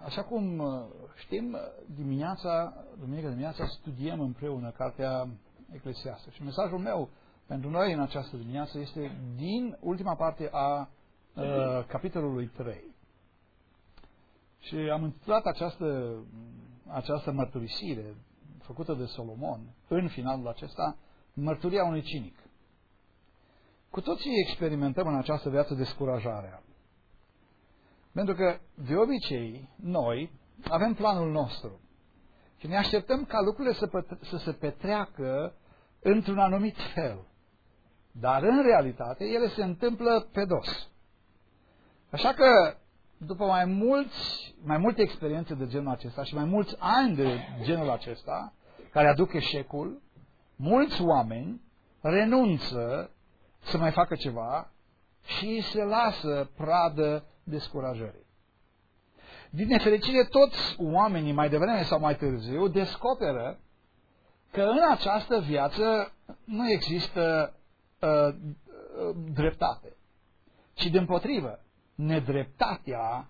Așa cum știm, duminică dimineața studiem împreună cartea Eclesiastă. Și mesajul meu pentru noi în această dimineață este din ultima parte a capitolului 3. Și am intitulat această mărturisire făcută de Solomon în finalul acesta, mărturia unui cinic. Cu toții experimentăm în această viață descurajarea. Pentru că, de obicei, noi avem planul nostru și ne așteptăm ca lucrurile să se petreacă într-un anumit fel. Dar, în realitate, ele se întâmplă pe dos. Așa că, după mai multe experiențe de genul acesta și mai mulți ani de genul acesta, care aduc eșecul, mulți oameni renunță să mai facă ceva și se lasă pradă descurajării. Din nefericire, toți oamenii, mai devreme sau mai târziu, descoperă că în această viață nu există dreptate, ci dimpotrivă, nedreptatea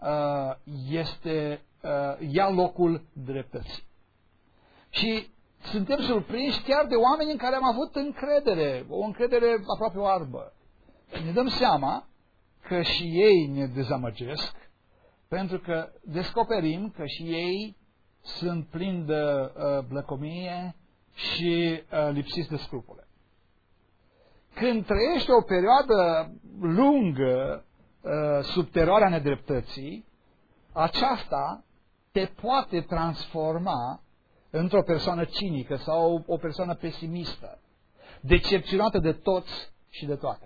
ia locul dreptății. Și suntem surprinși chiar de oameni în care am avut încredere, o încredere aproape oarbă. Și ne dăm seama că și ei ne dezamăgesc, pentru că descoperim că și ei sunt plini de blăcomie și lipsiți de scrupule. Când trăiești o perioadă lungă sub teroarea nedreptății, aceasta te poate transforma într-o persoană cinică sau o persoană pesimistă, decepționată de toți și de toate.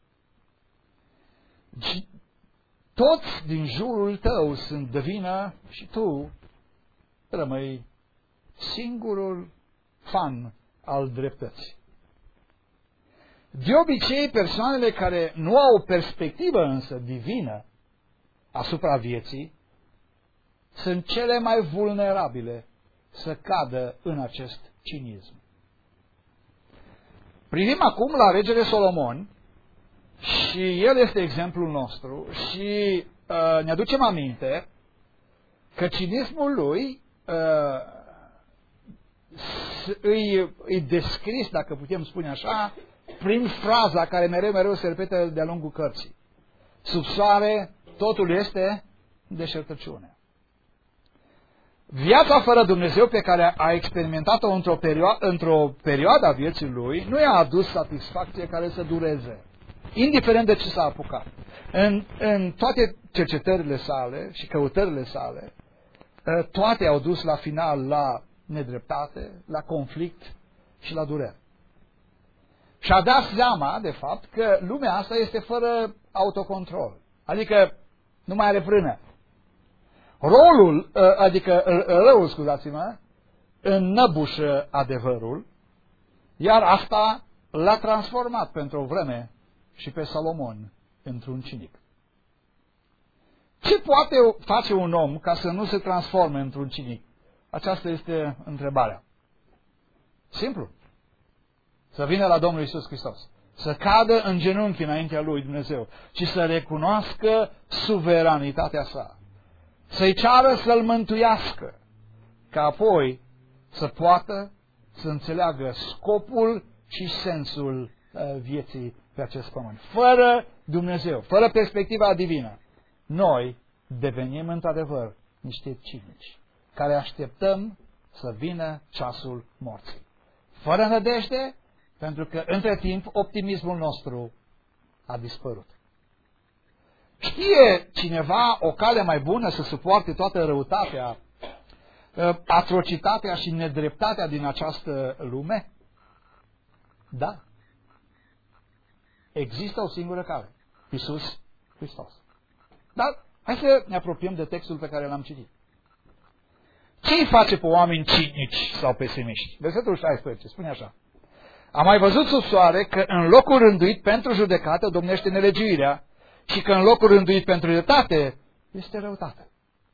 Toți din jurul tău sunt de vină și tu rămâi singurul fan al dreptății. De obicei, persoanele care nu au o perspectivă însă divină asupra vieții sunt cele mai vulnerabile să cadă în acest cinism. Privim acum la regele Solomon și el este exemplul nostru și ne aducem aminte că cinismul lui îi descris, dacă putem spune așa, prin fraza care mereu se repetă de-a lungul cărții. Sub soare totul este deșertăciune. Viața fără Dumnezeu pe care a experimentat-o într-o perioadă a vieții lui nu i-a adus satisfacție care să dureze, indiferent de ce s-a apucat. În toate cercetările sale și căutările sale, toate au dus la final la nedreptate, la conflict și la durere. Și-a dat seama, de fapt, că lumea asta este fără autocontrol. Adică nu mai are frână. Răul, scuzați-mă, înnăbușă adevărul, iar asta l-a transformat pentru o vreme și pe Solomon într-un cinic. Ce poate face un om ca să nu se transforme într-un cinic? Aceasta este întrebarea. Simplu. Să vină la Domnul Iisus Hristos. Să cadă în genunchi înaintea lui Dumnezeu și să recunoască suveranitatea sa. Să-i ceară să-l mântuiască, ca apoi să poată să înțeleagă scopul și sensul vieții pe acest pământ. Fără Dumnezeu, fără perspectiva divină, noi devenim într-adevăr niște cinici, care așteptăm să vină ceasul morții. Fără nădejde, pentru că între timp optimismul nostru a dispărut. Știe cineva o cale mai bună să suporte toată răutatea, atrocitatea și nedreptatea din această lume? Da. Există o singură cale. Iisus Hristos. Dar hai să ne apropiem de textul pe care l-am citit. Ce îi face pe oameni cinici sau pesimiști? Versetul 16 spune așa. Am mai văzut sub soare că în locul rânduit pentru judecată domnește nelegiuirea și că în locul rânduit pentru dreptate este răutate.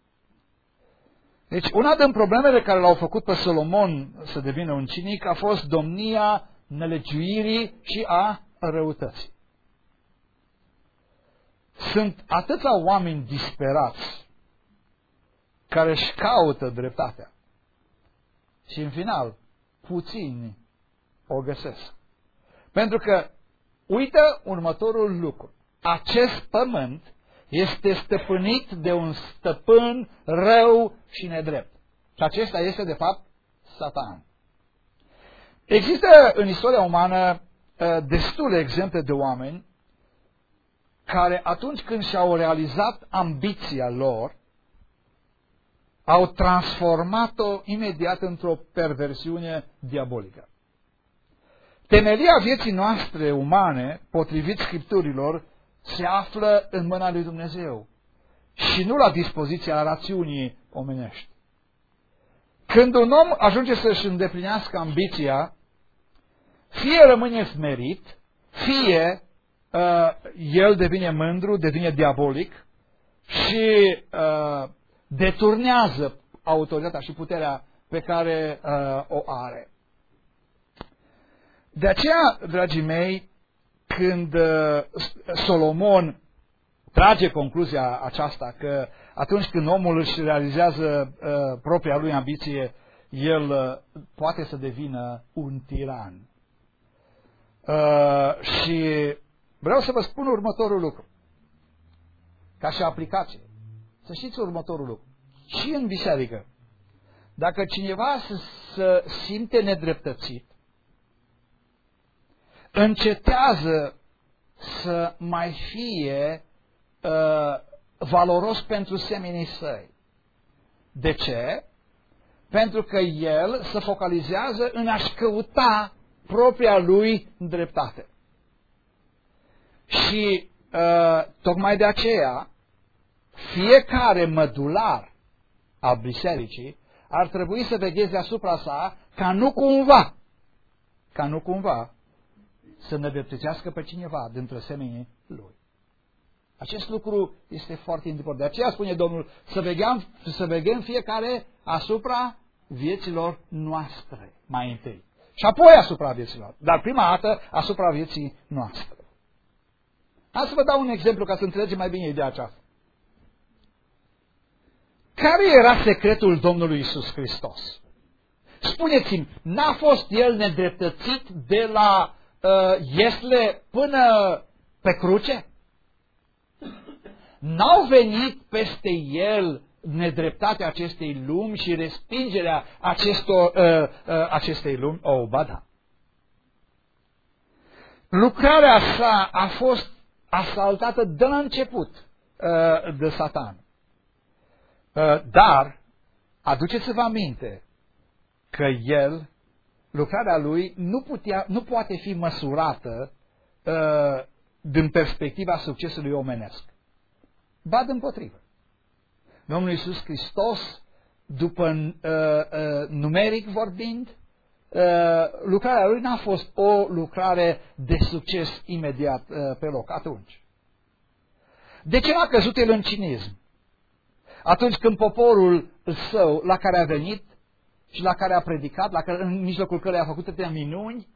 Deci una din problemele care l-au făcut pe Solomon să devină un cinic a fost domnia nelegiuirii și a răutății. Sunt atâția oameni disperați care își caută dreptatea. Și în final, puțini o găsesc. Pentru că uită următorul lucru. Acest pământ este stăpânit de un stăpân rău și nedrept. Și acesta este, de fapt, Satan. Există în istoria umană destule exemple de oameni care atunci când și-au realizat ambiția lor, au transformat-o imediat într-o perversiune diabolică. Temelia vieții noastre umane, potrivit Scripturilor, se află în mâna lui Dumnezeu și nu la dispoziția rațiunii omenești. Când un om ajunge să-și îndeplinească ambiția, fie rămâne smerit, fie el devine mândru, devine diabolic și deturnează autoritatea și puterea pe care o are. De aceea, dragii mei, când Solomon trage concluzia aceasta că atunci când omul își realizează propria lui ambiție, el poate să devină un tiran. Și vreau să vă spun următorul lucru, ca și aplicație. Să știți următorul lucru. Și în biserică, dacă cineva se simte nedreptățit, încetează să mai fie valoros pentru semenii săi. De ce? Pentru că el se focalizează în a-și căuta propria lui dreptate. Și tocmai de aceea, fiecare mădular al bisericii ar trebui să vegheze asupra sa ca nu cumva să nedreptățească pe cineva dintre semenii lui. Acest lucru este foarte important. De aceea spune Domnul să veghem fiecare asupra vieților noastre mai întâi. Și apoi asupra vieților. Dar prima dată asupra vieții noastre. Hai să vă dau un exemplu ca să înțelegem mai bine ideea aceasta. Care era secretul Domnului Iisus Hristos? Spuneți-mi, n-a fost El nedreptățit de la Iesle până pe cruce? N-au venit peste El nedreptatea acestei lumi și respingerea acestei lumi? Ba da. Lucrarea sa a fost asaltată de la început de Satan. Dar aduceți-vă aminte că el, lucrarea lui, nu poate fi măsurată din perspectiva succesului omenesc. Ba dimpotrivă. Domnul Iisus Hristos, după numeric vorbind, lucrarea lui n-a fost o lucrare de succes imediat pe loc atunci. De ce n-a căzut el în cinism? Atunci când poporul său la care a venit și la care a predicat, în mijlocul căruia a făcut atâtea minuni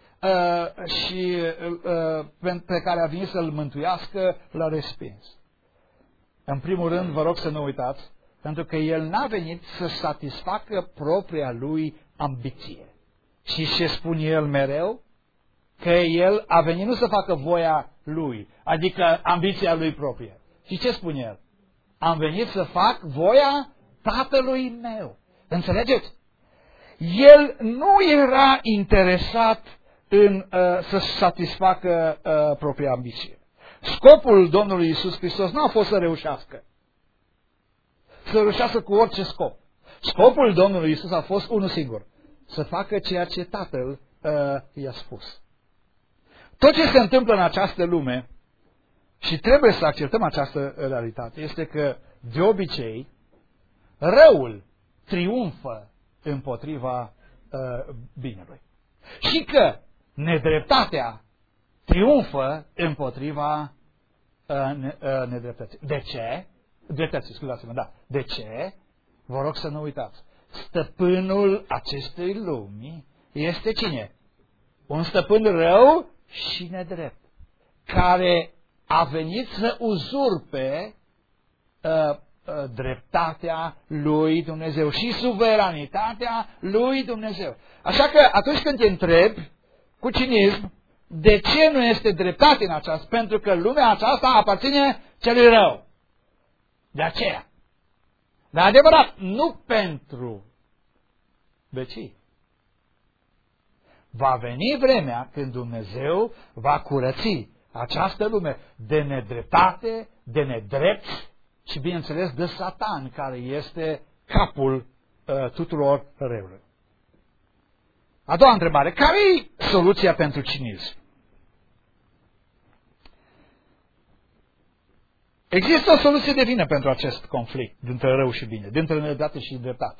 și pe care a venit să-l mântuiască, l-a respins. În primul rând, vă rog să nu uitați, pentru că el n-a venit să satisfacă propria lui ambiție. Și ce spune el mereu? Că el a venit nu să facă voia lui, adică ambiția lui proprie. Și ce spune el? Am venit să fac voia Tatălui meu. Înțelegeți? El nu era interesat în să-și satisfacă propria ambiție. Scopul Domnului Iisus Hristos nu a fost să reușească. Să reușească cu orice scop. Scopul Domnului Iisus a fost unul singur. Să facă ceea ce Tatăl i-a spus. Tot ce se întâmplă în această lume, și trebuie să acceptăm această realitate, este că, de obicei, răul triumfă împotriva binelui. Și că nedreptatea triumfă împotriva nedreptății. De ce? Dreptății, scuzați-mă, da. De ce? Vă rog să nu uitați. Stăpânul acestei lumi este cine? Un stăpân rău și nedrept, care a venit să uzurpe dreptatea lui Dumnezeu și suveranitatea lui Dumnezeu. Așa că atunci când te întrebi cu cinism de ce nu este dreptate în aceasta, pentru că lumea aceasta aparține celui rău. De aceea. Dar adevărat, nu pentru vecii. Va veni vremea când Dumnezeu va curăți această lume de nedreptate, de nedrept și, bineînțeles, de Satan, care este capul tuturor răului. A doua întrebare. Care e soluția pentru cinism? Există o soluție divină pentru acest conflict dintre rău și bine, dintre nedreptate și dreptate.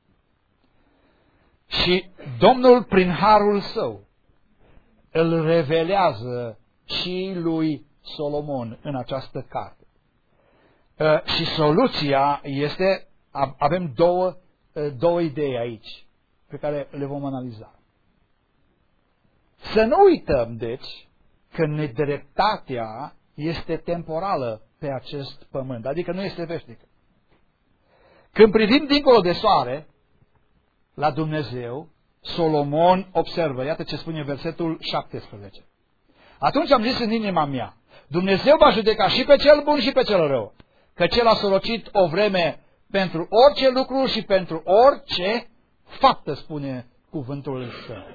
Și Domnul, prin harul său, îl revelează și lui Solomon în această carte. Și soluția este, avem două idei aici, pe care le vom analiza. Să nu uităm, deci, că nedreptatea este temporală pe acest pământ, adică nu este veșnică. Când privim dincolo de soare, la Dumnezeu, Solomon observă, iată ce spune versetul 17. Atunci am zis în inima mea, Dumnezeu va judeca și pe cel bun și pe cel rău, că cel a sorocit o vreme pentru orice lucru și pentru orice faptă, spune cuvântul său.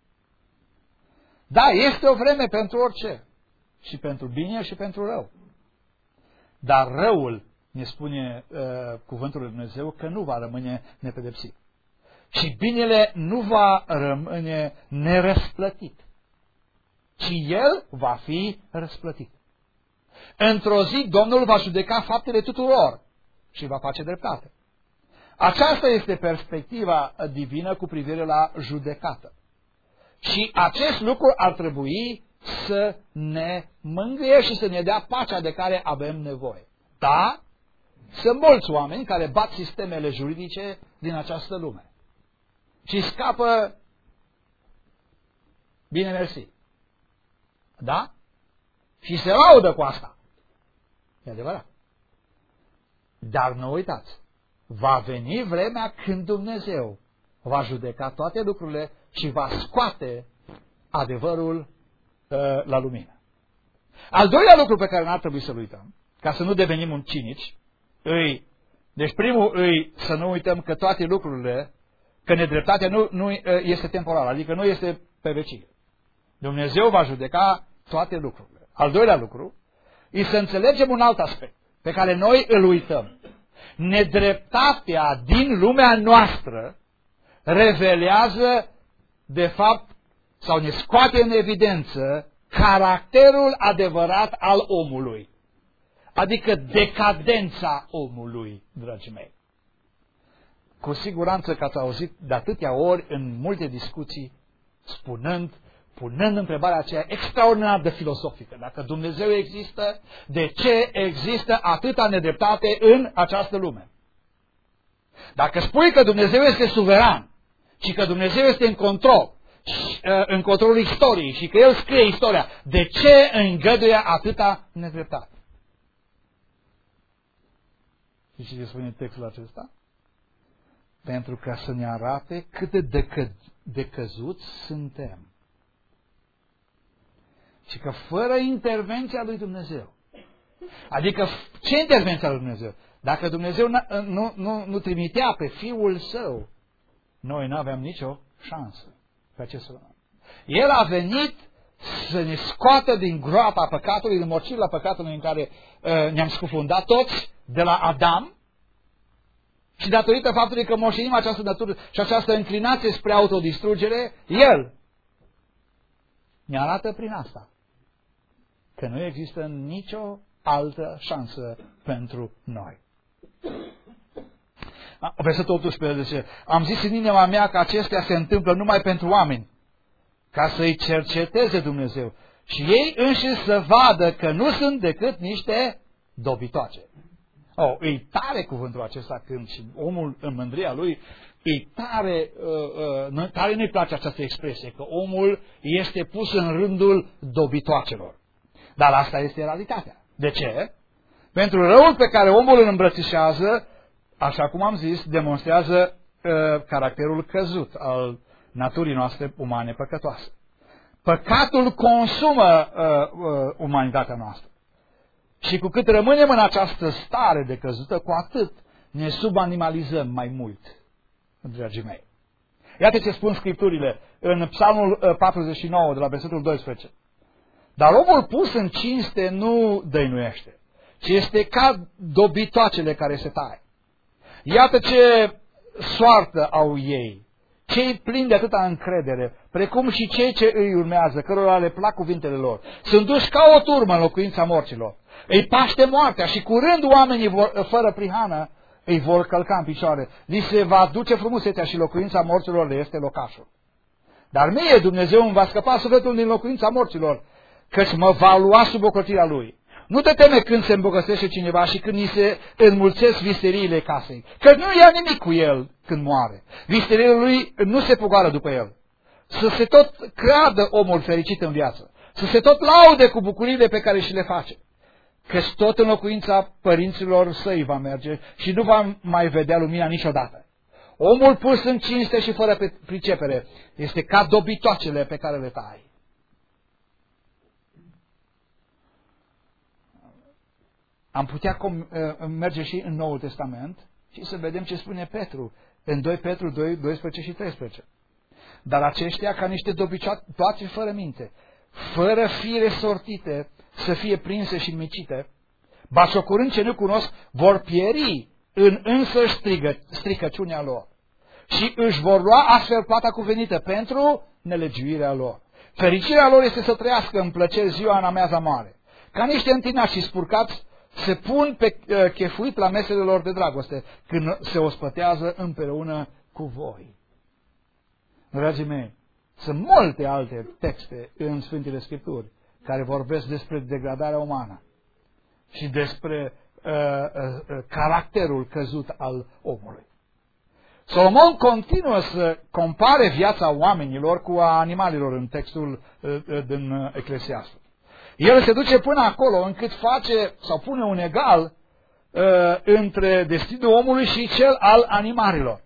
Da, este o vreme pentru orice, și pentru bine și pentru rău. Dar răul, ne spune cuvântul lui Dumnezeu, că nu va rămâne nepedepsit. Și binele nu va rămâne nerăsplătit, ci el va fi răsplătit. Într-o zi Domnul va judeca faptele tuturor și va face dreptate. Aceasta este perspectiva divină cu privire la judecată. Și acest lucru ar trebui să ne mângâie și să ne dea pacea de care avem nevoie. Da, sunt mulți oameni care bat sistemele juridice din această lume și scapă bine mersi. Da? Și se laudă cu asta. E adevărat. Dar nu uitați, va veni vremea când Dumnezeu va judeca toate lucrurile și va scoate adevărul la lumină. Al doilea lucru pe care n-ar trebui să-l uităm, ca să nu devenim un cinici, deci primul să nu uităm că toate lucrurile, că nedreptatea nu este temporală, adică nu este pe vecie. Dumnezeu va judeca toate lucrurile. Al doilea lucru e să înțelegem un alt aspect pe care noi îl uităm. Nedreptatea din lumea noastră revelează, de fapt, sau ne scoate în evidență caracterul adevărat al omului. Adică decadența omului, dragii mei. Cu siguranță că ați auzit de atâtea ori în multe discuții punând întrebarea aceea extraordinar de filosofică. Dacă Dumnezeu există, de ce există atâta nedreptate în această lume? Dacă spui că Dumnezeu este suveran și că Dumnezeu este în controlul istoriei și că El scrie istoria, de ce îngăduie atâta nedreptate? Și ce spune textul acesta? Pentru ca să ne arate cât de căzuți suntem. Și că fără intervenția lui Dumnezeu. Adică ce intervenția lui Dumnezeu? Dacă Dumnezeu nu trimitea pe Fiul Său, noi nu aveam nicio șansă pe acest lume. El a venit să ne scoată din groapa păcatului, din morcilla păcatului în care ne-am scufundat toți, de la Adam, și datorită faptului că moștenim această natură și această înclinație spre autodistrugere, El ne arată prin asta că nu există nicio altă șansă pentru noi. Versetul 18 zice, am zis în inima mea că acestea se întâmplă numai pentru oameni, ca să-i cerceteze Dumnezeu și ei înșiși să vadă că nu sunt decât niște dobitoace. E tare cuvântul acesta când și omul în mândria lui, e tare nu-i place această expresie, că omul este pus în rândul dobitoacelor. Dar asta este realitatea. De ce? Pentru răul pe care omul îl îmbrățișează, așa cum am zis, demonstrează caracterul căzut al naturii noastre umane păcătoase. Păcatul consumă umanitatea noastră. Și cu cât rămânem în această stare de căzută, cu atât ne subanimalizăm mai mult, dragii mei. Iată ce spun Scripturile în Psalmul 49, de la versetul 12. Dar omul pus în cinste nu dăinuiește, ci este ca dobitoacele care se taie. Iată ce soartă au ei, cei plini de atâta încredere, precum și cei ce îi urmează, cărora le plac cuvintele lor. Sunt duși ca o turmă în locuința morților. Îi paște moartea și curând oamenii fără prihană îi vor călca în picioare. Li se va duce frumusețea și locuința morților le este locașul. Dar mie Dumnezeu îmi va scăpa sufletul din locuința morților, căci mă va lua sub ocrotirea Lui. Nu te teme când se îmbogățește cineva și când ni se înmulțesc visteriile casei, că nu ia nimic cu el când moare. Visteriile lui nu se pogoară după el. Să se tot creadă omul fericit în viață, să se tot laude cu bucuriile pe care și le face, căci tot în locuința părinților săi va merge și nu va mai vedea lumina niciodată. Omul pus în cinste și fără pricepere este ca dobitoacele pe care le tai. Am putea merge și în Noul Testament și să vedem ce spune Petru în 2 Petru 2, 12 și 13. Dar aceștia, ca niște dobitoace fără minte, fără fire sortite, să fie prinse și micite, bașocurând ce nu cunosc, vor pieri în însăși stricăciunea lor și își vor lua astfel plata cuvenită pentru nelegiuirea lor. Fericirea lor este să trăiască în plăceri ziua în amiaza mare. Ca niște întinați și spurcați, se pun pe chefuit la mesele lor de dragoste, când se ospătează împreună cu voi. Dragii mei, sunt multe alte texte în Sfintele Scripturi care vorbesc despre degradarea umană și despre caracterul căzut al omului. Solomon continuă să compare viața oamenilor cu a animalelor în textul din Eclesiastul. El se duce până acolo încât face sau pune un egal între destinul omului și cel al animalelor.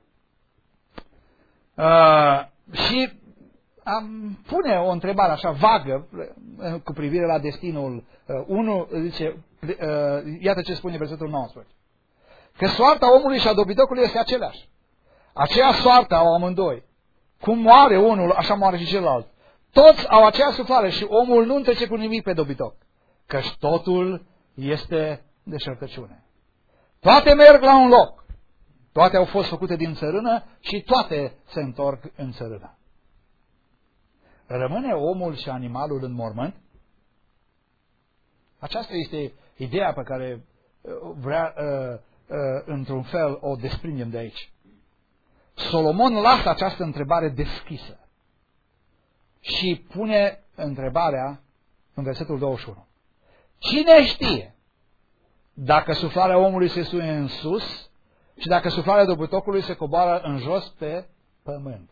Și pune o întrebare așa vagă cu privire la destinul. Unul zice, iată ce spune versetul 19, că soarta omului și a dobitocului este aceleași. Aceea soartă au amândoi. Cum moare unul, așa moare și celălalt. Toți au aceeași suflare și omul nu întrece cu nimic pe dobitoc, căci totul este deșertăciune. Toate merg la un loc, toate au fost făcute din țărână și toate se întorc în țărână. Rămâne omul și animalul în mormânt? Aceasta este ideea pe care vrea, într-un fel, o desprindem de aici. Solomon lasă această întrebare deschisă și pune întrebarea în versetul 21. Cine știe dacă suflarea omului se suie în sus și dacă suflarea dobitocului se coboară în jos pe pământ?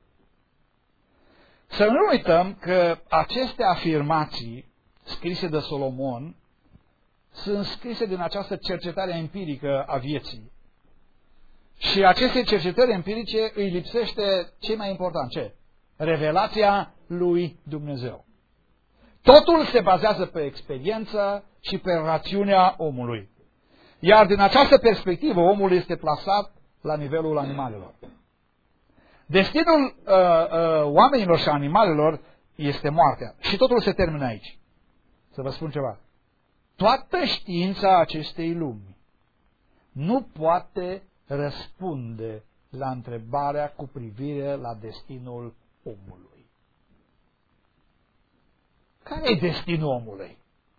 Să nu uităm că aceste afirmații scrise de Solomon sunt scrise din această cercetare empirică a vieții. Și aceste cercetări empirice îi lipsește ce mai important, ce? Revelația lui Dumnezeu. Totul se bazează pe experiență și pe rațiunea omului. Iar din această perspectivă, omul este plasat la nivelul animalelor. Destinul oamenilor și animalelor este moartea. Și totul se termină aici. Să vă spun ceva. Toată știința acestei lumi nu poate răspunde la întrebarea cu privire la destinul omului. Care e destinul omului?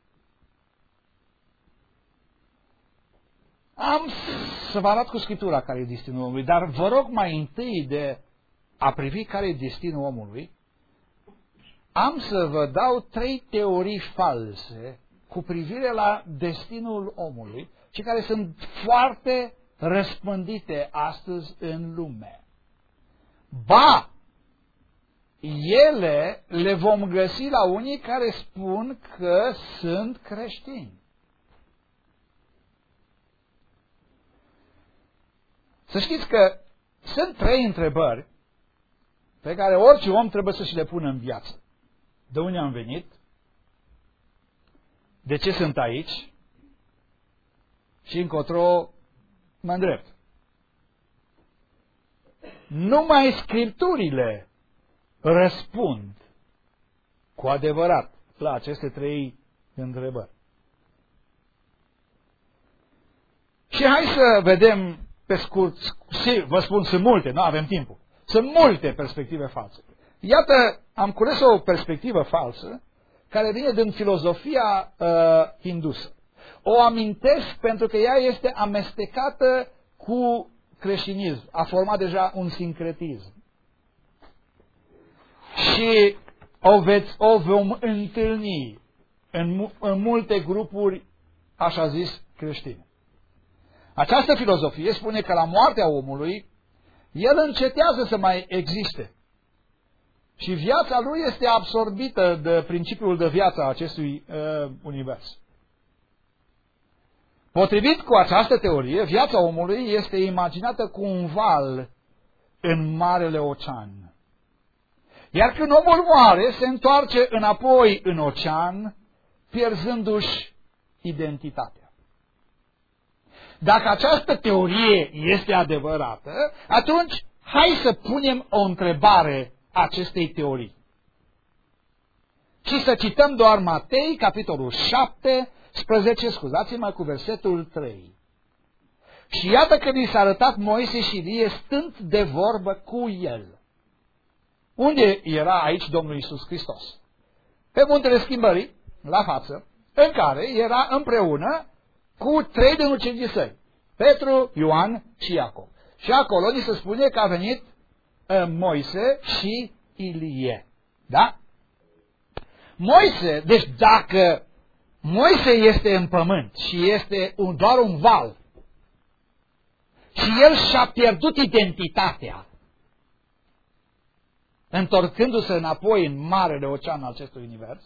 Am să vă arăt cu Scriptura care e destinul omului, dar vă rog mai întâi de a privi care e destinul omului, am să vă dau 3 teorii false cu privire la destinul omului și care sunt foarte răspândite astăzi în lume. Ba, ele le vom găsi la unii care spun că sunt creștini. Să știți că sunt 3 întrebări pe care orice om trebuie să și le pună în viață. De unde am venit? De ce sunt aici? Și încotro mă îndrept. Numai Scripturile răspund cu adevărat la aceste 3 întrebări. Și hai să vedem pe scurt, vă spun, sunt multe, nu avem timpul. Sunt multe perspective false. Iată, am cules o perspectivă falsă care vine din filozofia hindusă. O amintesc pentru că ea este amestecată cu creștinism. A format deja un sincretism. Și o vom întâlni în multe grupuri, așa zis, creștine. Această filozofie spune că la moartea omului, el încetează să mai existe. Și viața lui este absorbită de principiul de viață a acestui univers. Potrivit cu această teorie, viața omului este imaginată cu un val în Marele Ocean. Iar când omul moare, se întoarce înapoi în ocean, pierzându-și identitatea. Dacă această teorie este adevărată, atunci hai să punem o întrebare acestei teorii. Și să cităm doar Matei, capitolul 17, scuzați-mă, cu versetul 3. Și iată că li s-a arătat Moise și Ilie stând de vorbă cu el. Unde era aici Domnul Iisus Hristos? Pe muntele Schimbării, la față, în care era împreună cu 3 din ucenicii săi, Petru, Ioan și Iacov. Și acolo ni se spune că a venit Moise și Ilie. Da? Moise, deci dacă Moise este în pământ și este doar un val și el și-a pierdut identitatea, întorcându-se înapoi în marele ocean al acestui univers,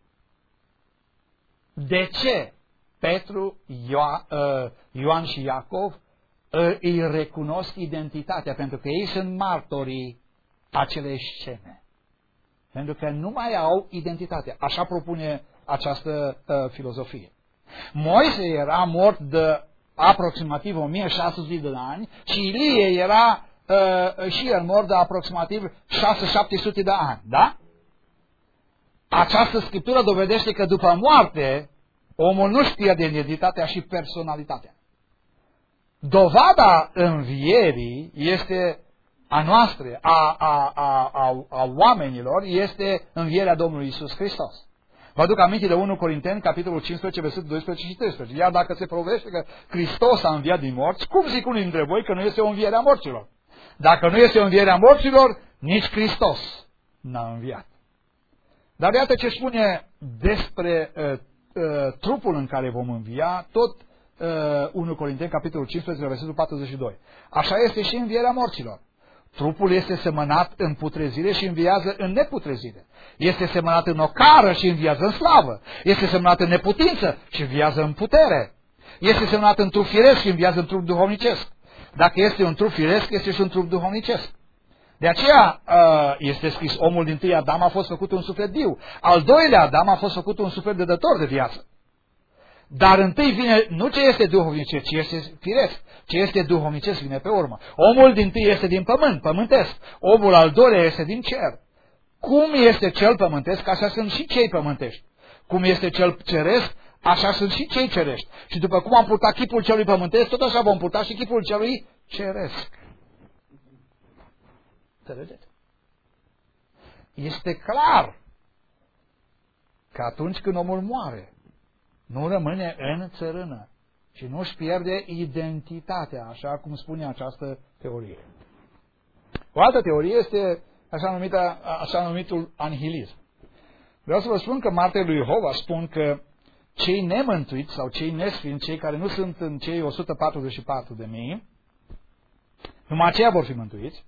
de ce Petru, Ioan și Iacov îi recunosc identitatea? Pentru că ei sunt martorii acelei scene. Pentru că nu mai au identitate. Așa propune această filozofie. Moise era mort de aproximativ 1600 de ani și Ilie era și el mort de aproximativ 600-700 de ani. Da? Această scriptură dovedește că după moarte omul nu-și pierde identitatea și personalitatea. Dovada învierii este a noastră, a oamenilor, este învierea Domnului Iisus Hristos. Vă aduc aminte de 1 Corinteni, capitolul 15, versetul 12 și 13. Iar dacă se provește că Hristos a înviat din morți, cum zic unii dintre voi că nu este o înviere a morților? Dacă nu este o înviere a morților, nici Hristos n-a înviat. Dar iată ce spune despre trupul în care vom învia, tot 1 Corinteni, capitolul 15, versetul 42. Așa este și învierea morților. Trupul este semănat în putrezire și înviază în neputrezire. Este semănat în ocară și înviază în slavă. Este semănat în neputință și înviază în putere. Este semănat în trup firesc și înviază în trup duhovnicesc. Dacă este un trup firesc, este și un trup duhovnicesc. De aceea este scris, omul din tâi Adam a fost făcut un suflet viu. Al doilea Adam a fost făcut un suflet de dător de viață. Dar întâi vine nu ce este duhovnicesc, ci este firesc. Ce este duhovnicesc vine pe urmă. Omul din tâi este din pământ, pământesc. Omul al doilea este din cer. Cum este cel pământesc, așa sunt și cei pământești. Cum este cel ceresc, așa sunt și cei cerești. Și după cum am purtat chipul celui pământesc, tot așa vom purta și chipul celui ceresc. Înțelegeți? Este clar că atunci când omul moare, nu rămâne în țărână și nu își pierde identitatea, așa cum spune această teorie. O altă teorie este așa numitul anihilism. Vreau să vă spun că martirii lui Jehova spun că cei nemântuiți sau cei nesfinți, cei care nu sunt în cei 144.000, numai aceia vor fi mântuiți,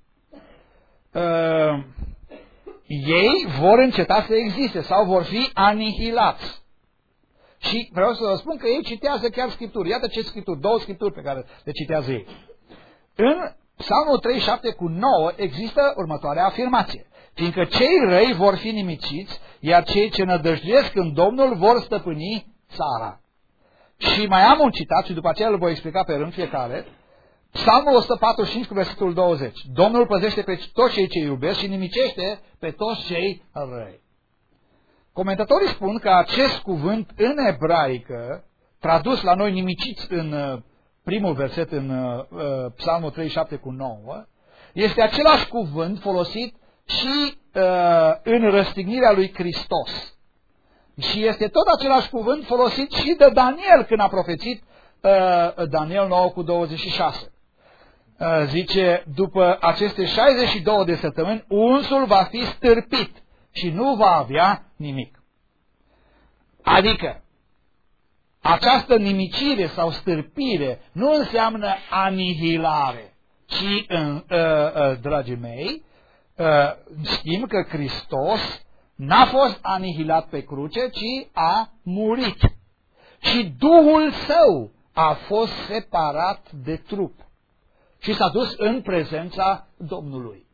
ei vor înceta să existe sau vor fi anihilați. Și vreau să vă spun că ei citează chiar Scripturi. Iată ce Scripturi, 2 Scripturi pe care le citează ei. În Psalmul 37:9 există următoarea afirmație. Fiindcă cei răi vor fi nimiciți, iar cei ce nădăjduiesc în Domnul vor stăpâni țara. Și mai am un citat și după aceea îl voi explica pe rând fiecare. Psalmul 145 cu versetul 20. Domnul păzește pe toți cei ce iubesc și nimicește pe toți cei răi. Comentatorii spun că acest cuvânt în ebraică, tradus la noi nimiciți în primul verset în Psalmul 37:9, este același cuvânt folosit și în răstignirea lui Hristos. Și este tot același cuvânt folosit și de Daniel când a profețit Daniel 9:26. Zice, după aceste 62 de săptămâni, unsul va fi stârpit și nu va avea nimic. Adică, această nimicire sau stârpire nu înseamnă anihilare, ci, dragii mei, știm că Hristos n-a fost anihilat pe cruce, ci a murit. Și Duhul Său a fost separat de trup și s-a dus în prezența Domnului.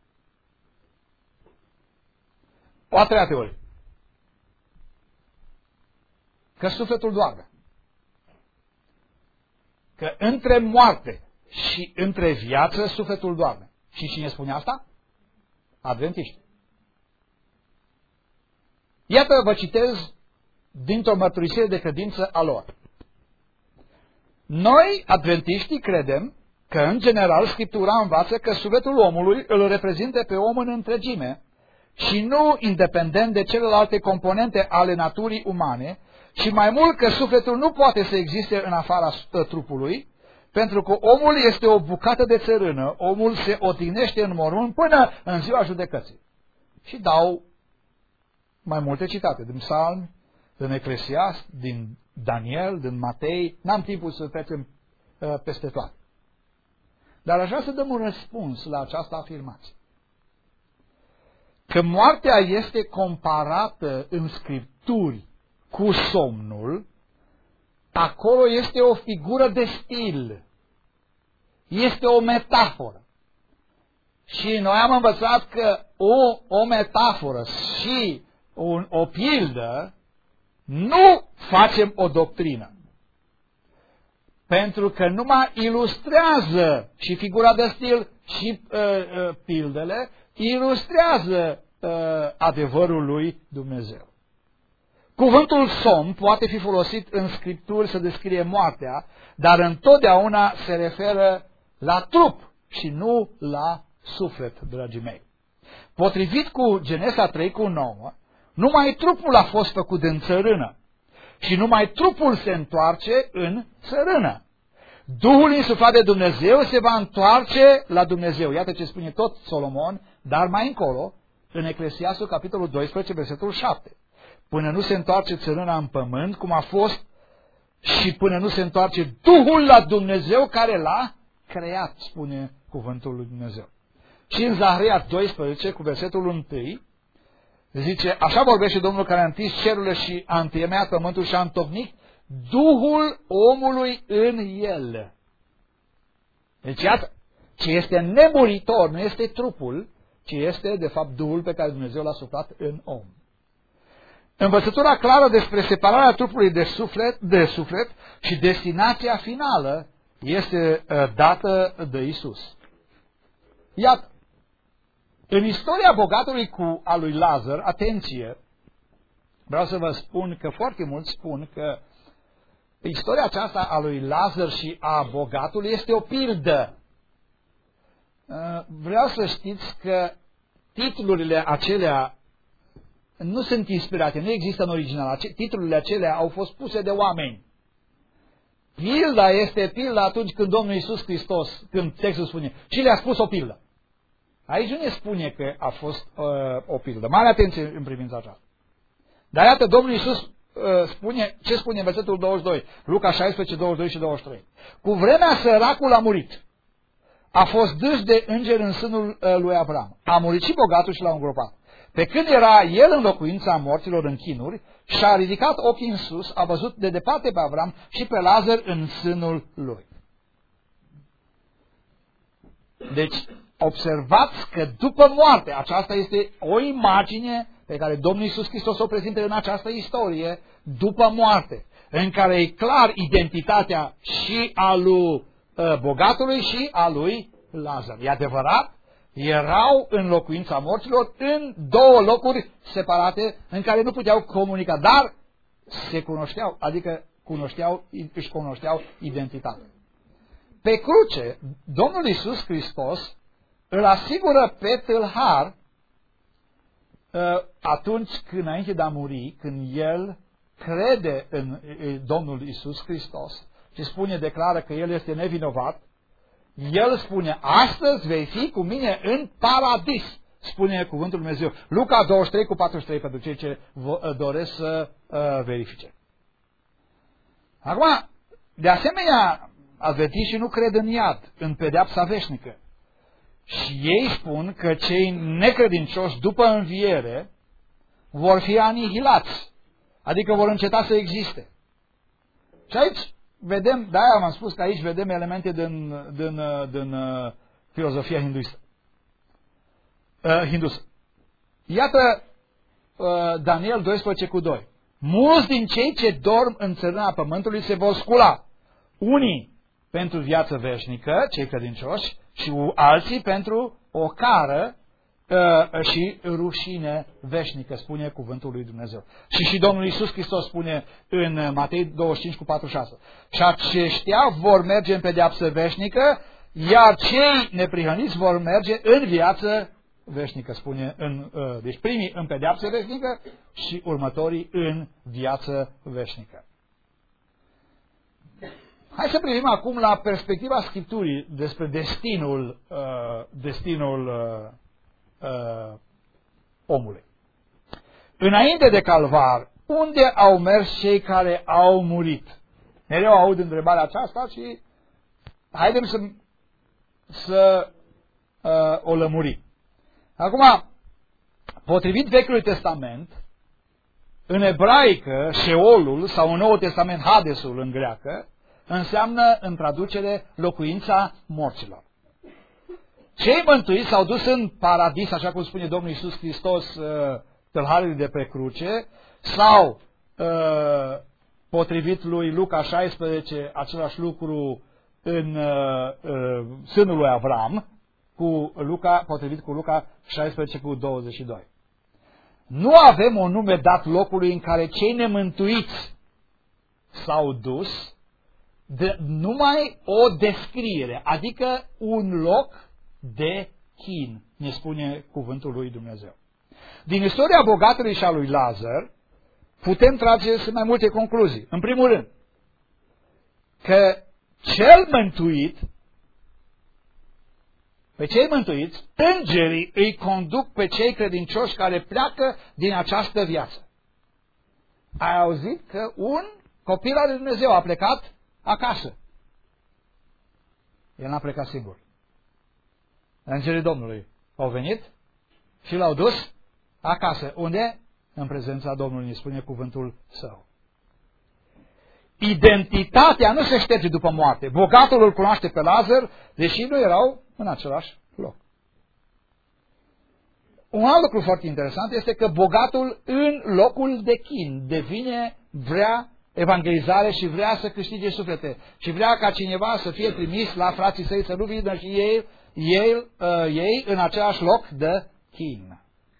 O a treia teorie. Că sufletul doarme. Că între moarte și între viață sufletul doarme. Și cine spune asta? Adventiști. Iată, vă citez dintr-o mărturisire de credință a lor. Noi, adventiștii, credem că, în general, Scriptura învață că sufletul omului îl reprezintă pe om în întregime și nu independent de celelalte componente ale naturii umane, și mai mult că sufletul nu poate să existe în afara trupului, pentru că omul este o bucată de țărână, omul se odihnește în mormânt până în ziua judecății. Și dau mai multe citate din Psalmi, din Eclesiast, din Daniel, din Matei, n-am timpul să trecem peste toate. Dar aș vrea să dăm un răspuns la această afirmație. Că moartea este comparată în Scripturi cu somnul, acolo este o figură de stil. Este o metaforă. Și noi am învățat că o metaforă și o pildă nu facem o doctrină. Pentru că numai ilustrează și figura de stil și pildele, ilustrează adevărul lui Dumnezeu. Cuvântul somn poate fi folosit în Scripturi să descrie moartea, dar întotdeauna se referă la trup și nu la suflet, dragii mei. Potrivit cu Genesa 3:9, numai trupul a fost făcut din țărână și numai trupul se întoarce în țărână. Duhul insuflat de Dumnezeu se va întoarce la Dumnezeu. Iată ce spune tot Solomon, dar mai încolo, în Eclesiastul, capitolul 12, versetul 7. Până nu se întoarce țărâna în pământ, cum a fost, și până nu se întoarce Duhul la Dumnezeu care l-a creat, spune cuvântul lui Dumnezeu. Și în Zaharia 12, cu versetul 1, zice, așa vorbește Domnul care a întins cerurile și a întemeiat pământul și a întocmit Duhul omului în el. Deci iată, ce este nemuritor nu este trupul, ci este de fapt Duhul pe care Dumnezeu l-a suflat în om. Învățătura clară despre separarea trupului de suflet și destinația finală este dată de Isus. Iată, în istoria bogatului a lui Lazar, atenție, vreau să vă spun că foarte mulți spun că istoria aceasta a lui Lazar și a bogatului este o pildă. Vreau să știți că titlurile acelea nu sunt inspirate, nu există în original. Titlurile acelea au fost puse de oameni. Pilda este pilda atunci când Domnul Iisus Hristos, când textul spune, și le-a spus o pildă. Aici nu ne spune că a fost o pildă. Mare atenție în privința aceasta. Dar iată, Domnul Iisus spune, ce spune în versetul 22, Luca 16, 22 și 23. Cu vremea săracul a murit. A fost dus de îngeri în sânul lui Avram. A murit și bogatul și l-a îngropat. Pe când era el în locuința morților în chinuri, și-a ridicat ochii în sus, a văzut de departe pe Avram și pe Lazar în sânul lui. Deci, observați că după moarte, aceasta este o imagine pe care Domnul Iisus Hristos o prezintă în această istorie, după moarte, în care e clar identitatea și a lui bogatului și a lui Lazar. E adevărat, erau în locuința morților în două locuri separate în care nu puteau comunica, dar se cunoșteau, adică își cunoșteau identitatea. Pe cruce, Domnul Iisus Hristos îl asigură pe tâlhar atunci când, înainte de a muri, când el crede în Domnul Iisus Hristos și declară că el este nevinovat, el spune, astăzi vei fi cu mine în paradis, spune cuvântul Lui Dumnezeu. Luca 23:43 pentru cei ce doresc să verifice. Acum, de asemenea, adventiștii nu cred în iad, în pedeapsa veșnică. Și ei spun că cei necredincioși după înviere vor fi anihilați, adică vor înceta să existe. Și aici vedem, de-aia v-am spus că aici vedem elemente din filozofia hindusă. Iată Daniel 12:2. Mulți din cei ce dorm în țărâna pământului se vor scula. Unii pentru viață veșnică, cei credincioși, și alții pentru o cară și rușine veșnică, spune cuvântul lui Dumnezeu. Și Domnul Iisus Hristos spune în Matei 25:46. Și aceștia vor merge în pedeapsă veșnică, iar cei neprihăniți vor merge în viață veșnică, spune, deci primii în pedeapsă veșnică și următorii în viață veșnică. Hai să privim acum la perspectiva Scripturii despre destinul omului. Înainte de Calvar, unde au mers cei care au murit? Mereu aud întrebarea aceasta și haidem să o lămurim. Acum, potrivit Vechiului Testament, în ebraică, Sheolul, sau în Noul Testament, Hadesul în greacă, înseamnă, în traducere, locuința morților. Cei mântuiți s-au dus în paradis, așa cum spune Domnul Iisus Hristos, tâlharului de pe cruce, sau, potrivit lui Luca 16, același lucru în sânul lui Avram, potrivit cu Luca 16:22. Nu avem un nume dat locului în care cei nemântuiți s-au dus, numai o descriere, adică un loc de chin, ne spune cuvântul lui Dumnezeu. Din istoria bogatului și a lui Lazar putem trage mai multe concluzii. În primul rând, că pe cei mântuiți, îngerii îi conduc pe cei credincioși care pleacă din această viață. Ai auzit că un copil al lui Dumnezeu a plecat acasă. El n-a plecat singur. Îngerii Domnului au venit și l-au dus acasă. Unde? În prezența Domnului, ne spune cuvântul Său. Identitatea nu se șterge după moarte. Bogatul îl cunoaște pe Lazar, deși nu erau în același loc. Un alt lucru foarte interesant este că bogatul în locul de chin vrea evangelizare și vrea să câștige suflete și vrea ca cineva să fie trimis la frații săi să nu vină și ei în același loc de chin.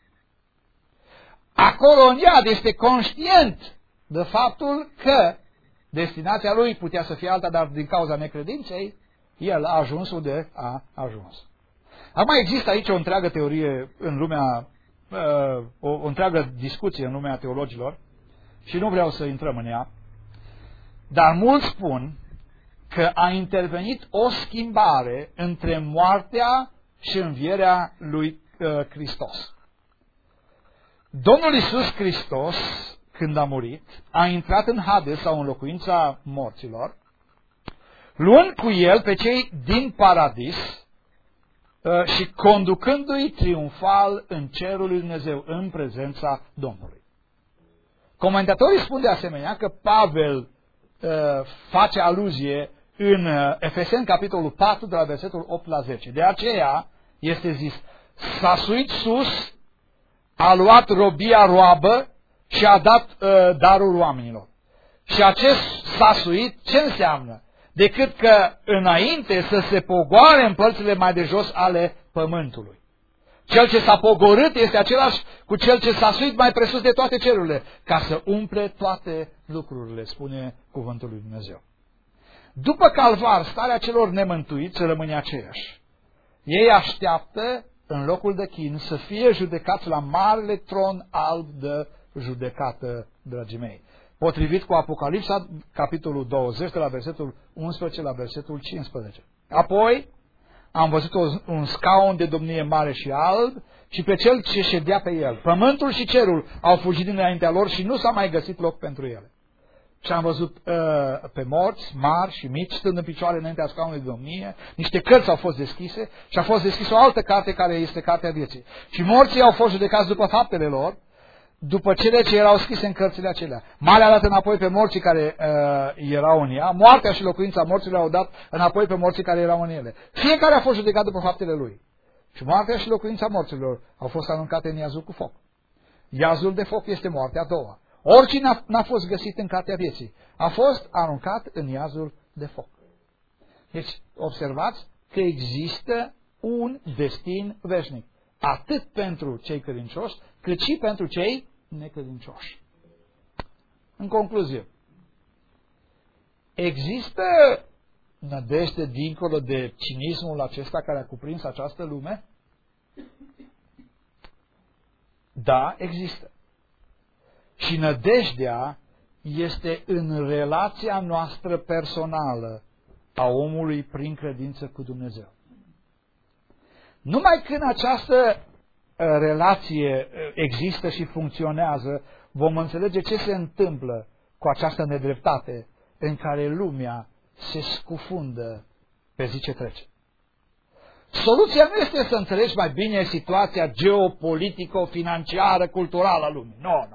Acolo în iad este conștient de faptul că destinația lui putea să fie alta, dar din cauza necredinței, el a ajuns unde a ajuns. Acum există aici o întreagă teorie în lumea, o întreagă discuție în lumea teologilor și nu vreau să intrăm în ea, dar mulți spun că a intervenit o schimbare între moartea și învierea lui Hristos. Domnul Iisus Hristos, când a murit, a intrat în Hades sau în locuința morților, luând cu el pe cei din paradis și conducându-i triumfal în cerul lui Dumnezeu, în prezența Domnului. Comentatorii spun de asemenea că Pavel face aluzie în Efeseni, capitolul 4, de la versetul 8 la 10. De aceea este zis, s-a suit sus, a luat robia roabă și a dat darul oamenilor. Și acest s-a suit, ce înseamnă? Decât că înainte să se pogoare în părțile mai de jos ale pământului. Cel ce s-a pogorât este același cu cel ce s-a suit mai presus de toate cerurile, ca să umple toate lucrurile, spune cuvântul lui Dumnezeu. După calvar, starea celor nemântuiți rămâne aceeași. Ei așteaptă, în locul de chin, să fie judecați la marele tron alb de judecată, dragii mei. Potrivit cu Apocalipsa, capitolul 20, de la versetul 11 la versetul 15. Apoi am văzut un scaun de domnie mare și alb și pe cel ce ședea pe el. Pământul și cerul au fugit dinaintea lor și nu s-a mai găsit loc pentru ele. Și am văzut pe morți, mari și mici, stând în picioare înaintea scaunului de domnie, niște cărți au fost deschise și a fost deschisă o altă carte care este cartea vieții. Și morții au fost judecați după faptele lor, după cele ce erau scrise în cărțile acelea. Marea a dat înapoi pe morții care erau în ea, moartea și locuința morților au dat înapoi pe morții care erau în ele. Fiecare a fost judecat după faptele lui. Și moartea și locuința morților au fost aruncate în iazul cu foc. Iazul de foc este moartea a doua. Oricine n-a fost găsit în cartea vieții a fost aruncat în iazul de foc. Deci, observați că există un destin veșnic. Atât pentru cei credincioși, cât și pentru cei necredincioși. În concluzie, există nădejde dincolo de cinismul acesta care a cuprins această lume? Da, există. Și nădejdea este în relația noastră personală a omului prin credință cu Dumnezeu. Numai când această relație există și funcționează, vom înțelege ce se întâmplă cu această nedreptate în care lumea se scufundă pe zi ce trece. Soluția nu este să înțelegi mai bine situația geopolitico-financiară, culturală a lumii. Nu.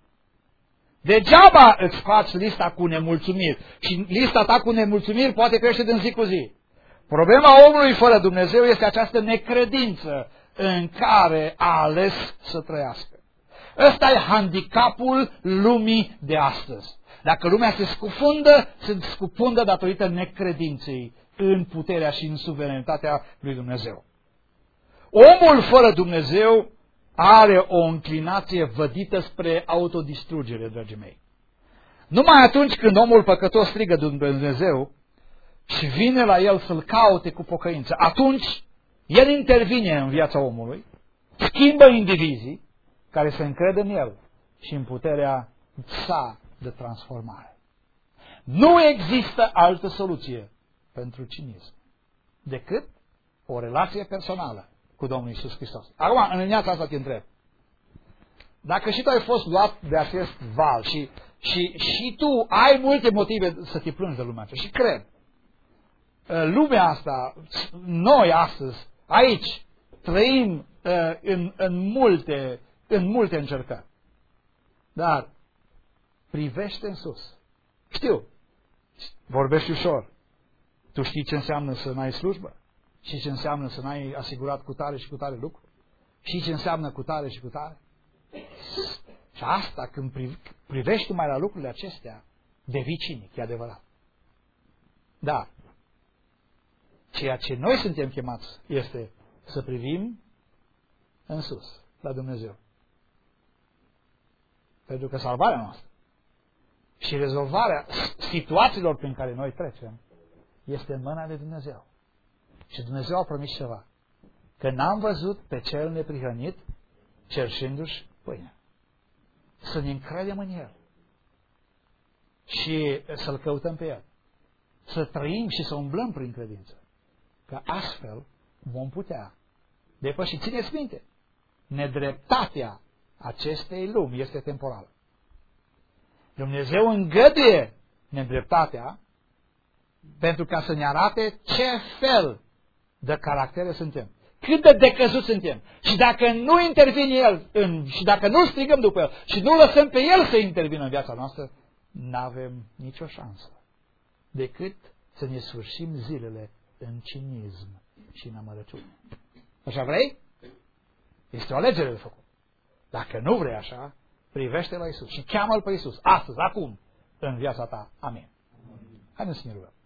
Degeaba îți faci lista cu nemulțumiri și lista ta cu nemulțumiri poate crește din zi cu zi. Problema omului fără Dumnezeu este această necredință în care a ales să trăiască. Ăsta e handicapul lumii de astăzi. Dacă lumea se scufundă datorită necredinței în puterea și în suveranitatea lui Dumnezeu. Omul fără Dumnezeu are o înclinație vădită spre autodistrugere, dragii mei. Numai atunci când omul păcătos strigă de Dumnezeu și vine la el să-l caute cu pocăință, atunci el intervine în viața omului, schimbă indivizii care se încred în el și în puterea sa de transformare. Nu există altă soluție pentru cinism decât o relație personală cu Domnul Iisus Hristos. Acum, în dimineața asta te întreb, dacă și tu ai fost luat de acest val și tu ai multe motive să te plângi de lumea asta și cred, lumea asta, noi astăzi, aici, trăim în multe încercări. Dar privește în sus. Știu, vorbești ușor. Tu știi ce înseamnă să n-ai slujbă? Știi ce înseamnă să n-ai asigurat cu tare și cu tare lucru? Știi ce înseamnă cu tare și cu tare? Și asta, când privești mai la lucrurile acestea, devii cinic, e adevărat. Dar ceea ce noi suntem chemați este să privim în sus, la Dumnezeu. Pentru că salvarea noastră și rezolvarea situațiilor prin care noi trecem este în mâna de Dumnezeu. Și Dumnezeu a promis ceva. Că n-am văzut pe cel neprihănit cerșindu-și pâine. Să ne încredem în El. Și să-L căutăm pe El. Să trăim și să umblăm prin credință. Că astfel vom putea depăși. Țineți minte, nedreptatea acestei lumi este temporală. Dumnezeu îngăduie nedreptatea pentru ca să ne arate ce fel de caractere suntem. Cât de decăzut suntem. Și dacă nu intervine El și dacă nu strigăm după El și nu lăsăm pe El să intervină în viața noastră, n-avem nicio șansă decât să ne sfârșim zilele în cinism și în amărăciune. Așa vrei? Este o alegere de făcut. Dacă nu vrei așa, privește la Iisus și cheamă-L pe Iisus, astăzi, acum, în viața ta. Amin. Haideți să ne rugăm.